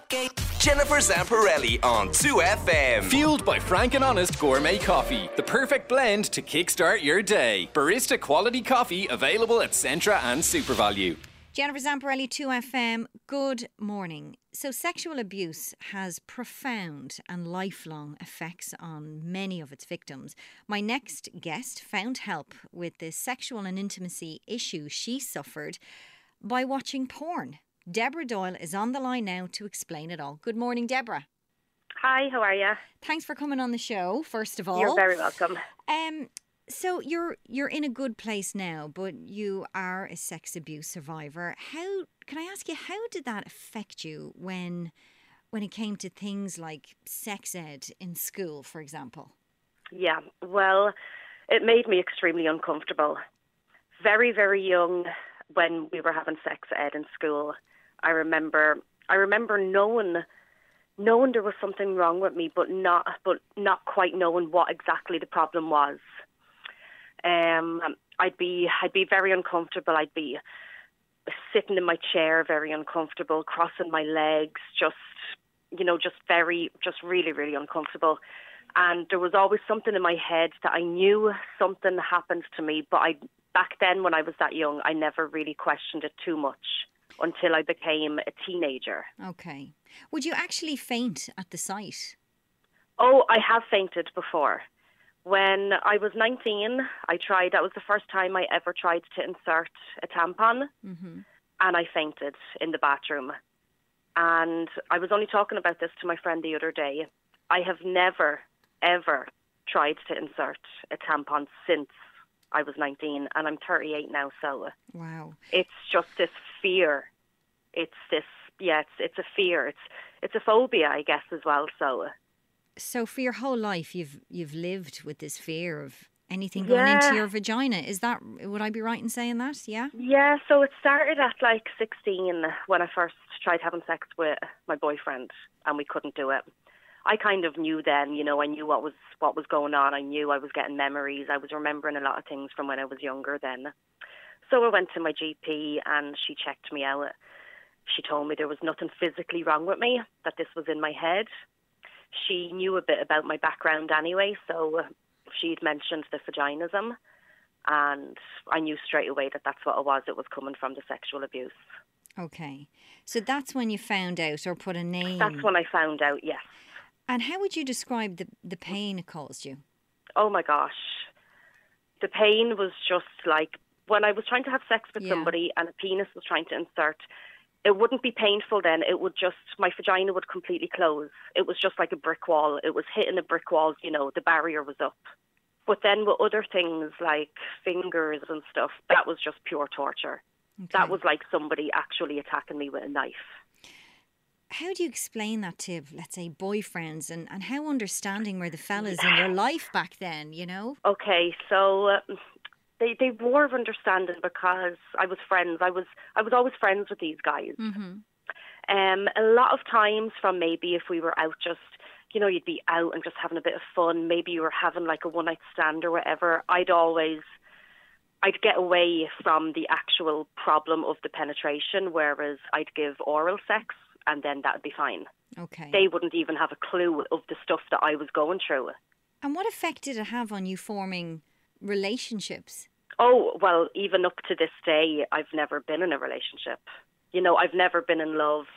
Jennifer Zamparelli on 2FM. Fueled by Frank and Honest Gourmet Coffee. The perfect blend to kickstart your day. Barista quality coffee available at Centra and SuperValue. Jennifer Zamparelli, 2FM, good morning. So sexual abuse has profound and lifelong effects on many of its victims. My next guest found help with the sexual and intimacy issue she suffered by watching porn. Deborah Doyle is on the line now to explain it all. Good morning, Deborah. Hi, how are you? Thanks for coming on the show, first of all. You're very welcome. So you're in a good place now, but you are a sex abuse survivor. Can I ask you, how did that affect you when it came to things like sex ed in school, for example? Yeah, well, it made me extremely uncomfortable. Very, very young when we were having sex ed in school. I remember knowing there was something wrong with me, but not quite knowing what exactly the problem was. I'd be very uncomfortable. I'd be sitting in my chair, very uncomfortable, crossing my legs, just really, really uncomfortable. And there was always something in my head that I knew something happened to me, but back then when I was that young, I never really questioned it too much until I became a teenager. Okay. Would you actually faint at the sight? Oh, I have fainted before. When I was 19, that was the first time I ever tried to insert a tampon, and I fainted in the bathroom. And I was only talking about this to my friend the other day. I have never, ever tried to insert a tampon since I was 19, and I'm 38 now, so... Wow. It's just this fear. It's a fear. It's a phobia, I guess, as well, so... So for your whole life, you've lived with this fear of anything going into your vagina. Would I be right in saying that? Yeah? Yeah, so it started at like 16 when I first tried having sex with my boyfriend and we couldn't do it. I kind of knew then, I knew what was going on. I knew I was getting memories. I was remembering a lot of things from when I was younger then. So I went to my GP and she checked me out. She told me there was nothing physically wrong with me, that this was in my head. She knew a bit about my background anyway, so she'd mentioned the vaginism, and I knew straight away that that's what it was. It was coming from the sexual abuse. Okay. So that's when you found out or put a name? That's when I found out, yes. And how would you describe the pain it caused you? Oh my gosh. The pain was just like when I was trying to have sex with somebody and a penis was trying to insert. It wouldn't be painful then. My vagina would completely close. It was just like a brick wall. It was hitting a brick wall, the barrier was up. But then with other things like fingers and stuff, that was just pure torture. Okay. That was like somebody actually attacking me with a knife. How do you explain that to, let's say, boyfriends? And how understanding were the fellas in your life back then, Okay, so... They were of understanding because I was friends. I was always friends with these guys. Mm-hmm. A lot of times from maybe if we were out just, you'd be out and just having a bit of fun. Maybe you were having like a one-night stand or whatever. I'd get away from the actual problem of the penetration, whereas I'd give oral sex and then that'd be fine. Okay. They wouldn't even have a clue of the stuff that I was going through. And what effect did it have on you forming relationships? Oh, well, even up to this day, I've never been in a relationship. I've never been in love.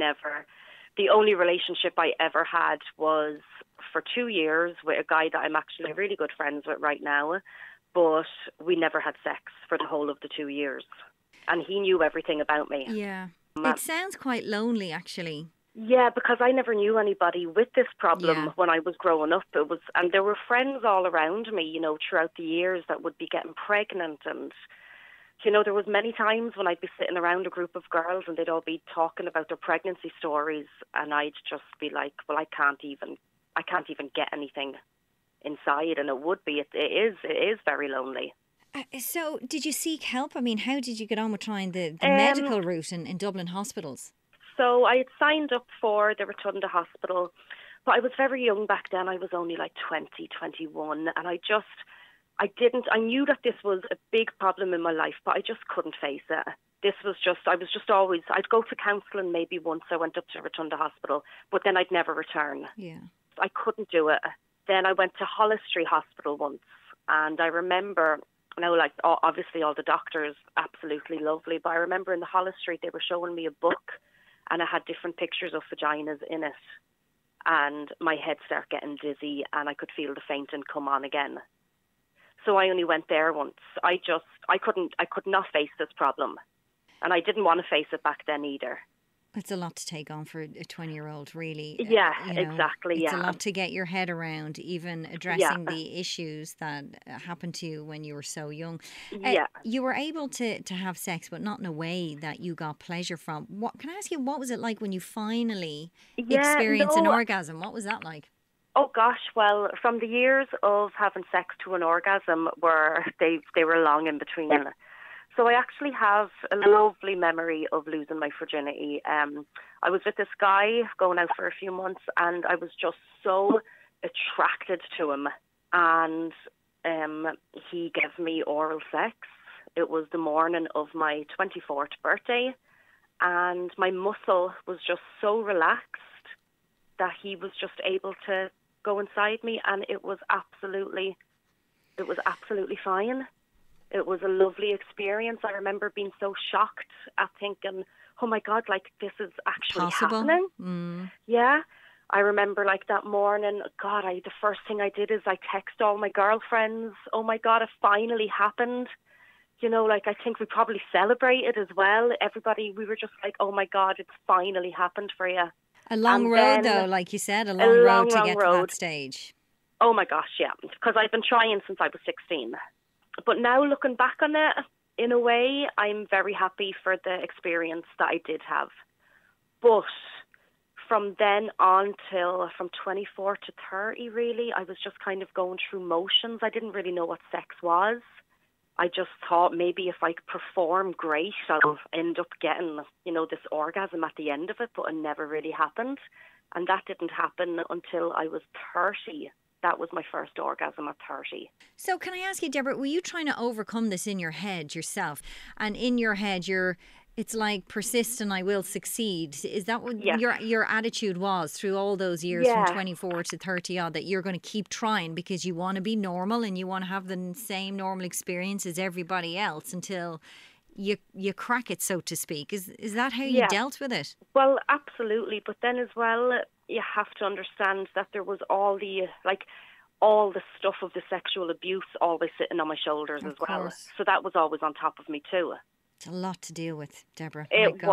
The only relationship I ever had was for 2 years with a guy that I'm actually really good friends with right now, but we never had sex for the whole of the 2 years. And he knew everything about me. Yeah. It sounds quite lonely, actually. Yeah, because I never knew anybody with this problem when I was growing up. And there were friends all around me, throughout the years that would be getting pregnant. And, there was many times when I'd be sitting around a group of girls and they'd all be talking about their pregnancy stories. And I'd just be like, well, I can't even get anything inside. And it is very lonely. So did you seek help? I mean, how did you get on with trying the medical route in Dublin hospitals? So I had signed up for the Rotunda Hospital, but I was very young back then. I was only like 20, 21, and I knew that this was a big problem in my life, but I just couldn't face it. this was just, I was just always, I'd go to counselling maybe once. I went up to Rotunda Hospital, but then I'd never return. Yeah. I couldn't do it. Then I went to Holles Street Hospital once, and I remember, like, obviously all the doctors, absolutely lovely, but I remember in the Holles Street they were showing me a book, and it had different pictures of vaginas in it, and my head started getting dizzy, and I could feel the fainting come on again. So I only went there once. I could not face this problem, and I didn't want to face it back then either. It's a lot to take on for a 20-year-old, really. Yeah, exactly. It's a lot to get your head around, even addressing the issues that happened to you when you were so young. You were able to have sex, but not in a way that you got pleasure from. Can I ask you, what was it like when you finally experienced an orgasm? What was that like? Oh gosh, well, from the years of having sex to an orgasm, they were long in between. So I actually have a lovely memory of losing my virginity. I was with this guy going out for a few months, and I was just so attracted to him. And he gave me oral sex. It was the morning of my 24th birthday, and my muscle was just so relaxed that he was just able to go inside me, and it was absolutely fine. It was a lovely experience. I remember being so shocked at thinking, oh my God, like this is actually happening. Mm. Yeah. I remember like that morning, God, the first thing I did is I texted all my girlfriends. Oh my God, it finally happened. You know, like I think we probably celebrated as well. Everybody, we were just like, oh my God, it's finally happened for you. A long road though, like you said, a long road to get to that stage. Oh my gosh, yeah. Because I've been trying since I was 16. But now looking back on it, in a way, I'm very happy for the experience that I did have. But from then on till from 24 to 30, really, I was just kind of going through motions. I didn't really know what sex was. I just thought maybe if I perform great, I'll end up getting, this orgasm at the end of it, but it never really happened. And that didn't happen until I was 30. That was my first orgasm at 30. So can I ask you, Deborah, were you trying to overcome this in your head yourself? And in your head, it's like persist and I will succeed. Is that what your attitude was through all those years from 24 to 30 odd, that you're going to keep trying because you want to be normal and you want to have the same normal experience as everybody else until you crack it, so to speak? Is that how you dealt with it? Well, absolutely. But then as well, you have to understand that there was all the stuff of the sexual abuse always sitting on my shoulders as well. Course. So that was always on top of me too. It's a lot to deal with, Deborah.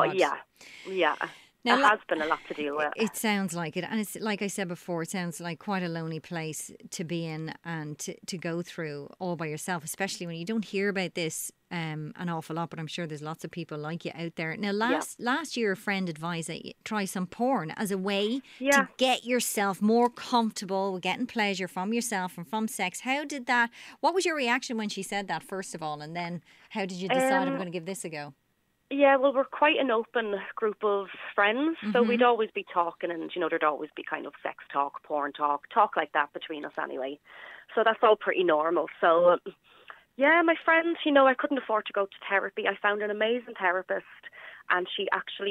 Yeah. Now, it has been a lot to deal with. It sounds like it. And it's like I said before, it sounds like quite a lonely place to be in and to go through all by yourself, especially when you don't hear about this an awful lot, but I'm sure there's lots of people like you out there. Now, last year, a friend advised that you try some porn as a way to get yourself more comfortable with getting pleasure from yourself and from sex. What was your reaction when she said that, first of all? And then how did you decide I'm going to give this a go? Yeah, well, we're quite an open group of friends, so we'd always be talking and, there'd always be kind of sex talk, porn talk like that between us anyway. So that's all pretty normal. So, my friend, I couldn't afford to go to therapy. I found an amazing therapist, and she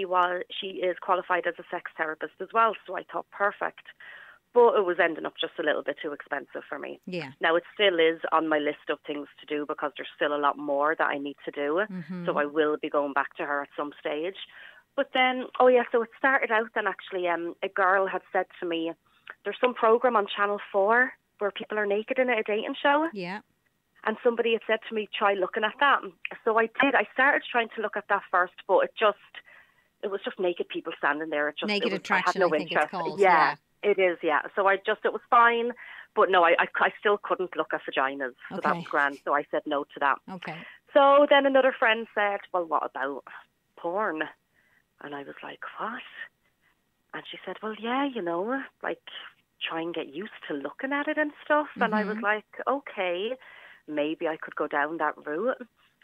is qualified as a sex therapist as well, so I thought perfect. But it was ending up just a little bit too expensive for me. Yeah. Now, it still is on my list of things to do because there's still a lot more that I need to do. Mm-hmm. So I will be going back to her at some stage. But then, so it started out then actually, a girl had said to me, there's some program on Channel 4 where people are naked in a dating show. Yeah. And somebody had said to me, try looking at that. So I did. I started trying to look at that first, but it was just naked people standing there. Naked Attraction, I think it's called. Yeah. It is, yeah. So it was fine. But no, I still couldn't look at vaginas. So that was grand. So I said no to that. Okay. So then another friend said, well, what about porn? And I was like, what? And she said, well, yeah, like try and get used to looking at it and stuff. Mm-hmm. And I was like, okay, maybe I could go down that route.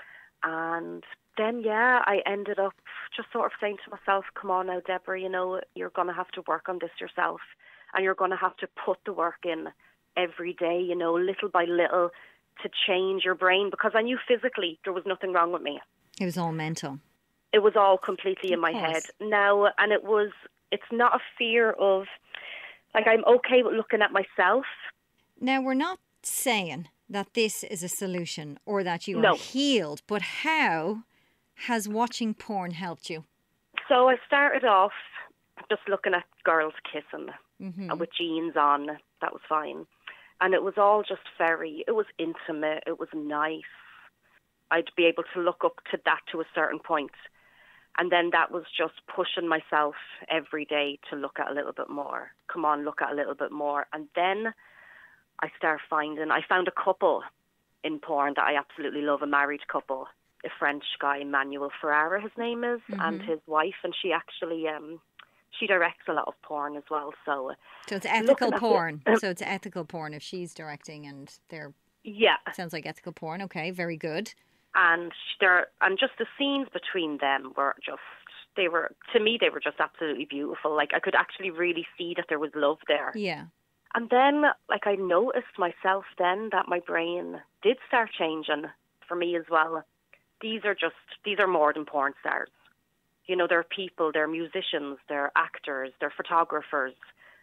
And then, I ended up just sort of saying to myself, come on now, Deborah, you're going to have to work on this yourself. And you're going to have to put the work in every day, little by little, to change your brain. Because I knew physically there was nothing wrong with me. It was all mental. It was all completely in my course. head now, and it's not a fear of, like, I'm okay with looking at myself. Now, we're not saying that this is a solution or that you No. are healed, but how has watching porn helped you? So I started off just looking at girls kissing and with jeans on. That was fine. And it was all just it was intimate. It was nice. I'd be able to look up to that to a certain point. And then that was just pushing myself every day to look at a little bit more. Come on, look at a little bit more. And then I found a couple in porn that I absolutely love, a married couple, a French guy, Manuel Ferrara, his name is, and his wife. And she actually, she directs a lot of porn as well. So it's ethical porn. So it's ethical porn if she's directing and they're... Yeah. Sounds like ethical porn. Okay, very good. And just the scenes between them were just, to me, they were just absolutely beautiful. Like, I could actually really see that there was love there. Yeah. And then, like, I noticed myself then that my brain did start changing for me as well. These are more than porn stars. You know, they're people, they're musicians, they're actors, they're photographers.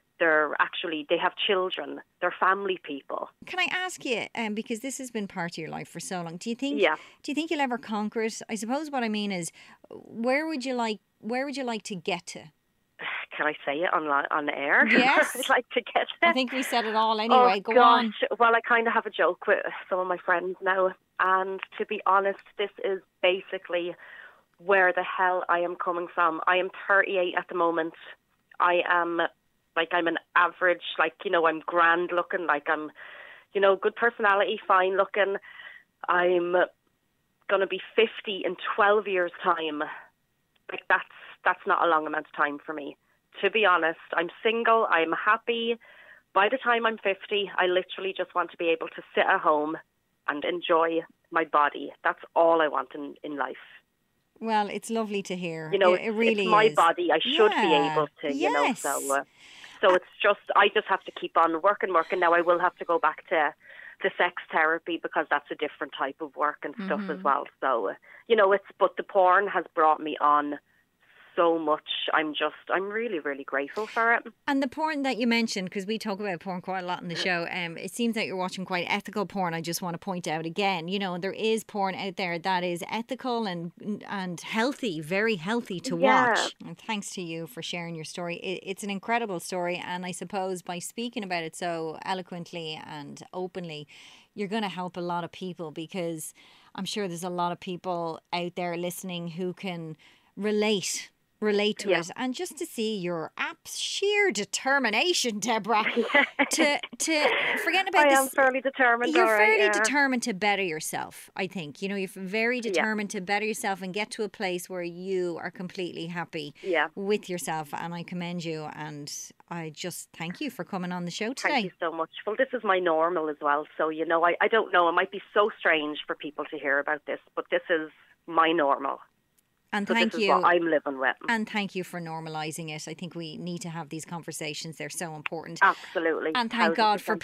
They have children. They're family people. Can I ask you, because this has been part of your life for so long, do you think you'll ever conquer it? I suppose what I mean is, where would you like to get to? Can I say it on air? Yes. I'd like to get it. I think we said it all anyway. Go on. Well, I kind of have a joke with some of my friends now. And to be honest, this is basically where the hell I am coming from. I am 38 at the moment. I'm an average, I'm grand looking, I'm, good personality, fine looking. I'm going to be 50 in 12 years' time. Like, that's not a long amount of time for me. To be honest, I'm single, I'm happy. By the time I'm 50, I literally just want to be able to sit at home and enjoy my body. That's all I want in life. Well, it's lovely to hear. It really it's my is. Body. I should be able to, yes. So it's just, I just have to keep on working. Now I will have to go back to the sex therapy because that's a different type of work and stuff as well. So, but the porn has brought me on so much. I'm really, really grateful for it. And the porn that you mentioned, because we talk about porn quite a lot in the show, it seems that you're watching quite ethical porn. I just want to point out again, there is porn out there that is ethical and healthy, very healthy to watch. And thanks to you for sharing your story. It's an incredible story. And I suppose by speaking about it so eloquently and openly, you're going to help a lot of people, because I'm sure there's a lot of people out there listening who can relate to it, and just to see your sheer determination, Deborah, to forgetting about this. I am fairly determined. You're fairly determined to better yourself, I think. You're very determined to better yourself and get to a place where you are completely happy with yourself, and I commend you, and I just thank you for coming on the show today. Thank you so much. Well, this is my normal as well, so I don't know, it might be so strange for people to hear about this, but this is my normal. And so thank this you. Is what I'm living with. And thank you for normalising it. I think we need to have these conversations. They're so important. Absolutely. And thank God for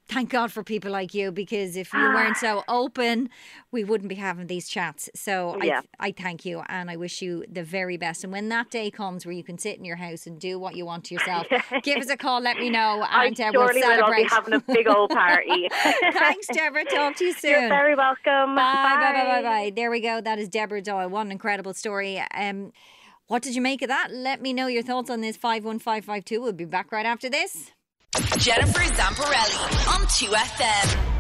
people like you, because if you weren't so open, we wouldn't be having these chats. So I thank you, and I wish you the very best. And when that day comes where you can sit in your house and do what you want to yourself, give us a call, let me know, and we'll celebrate. I'll be having a big old party. Thanks, Deborah. Talk to you soon. You're very welcome. Bye. There we go. That is Deborah Doyle. What an incredible story. What did you make of that? Let me know your thoughts on this. 51552. We'll be back right after this. Jennifer Zamparelli on 2FM.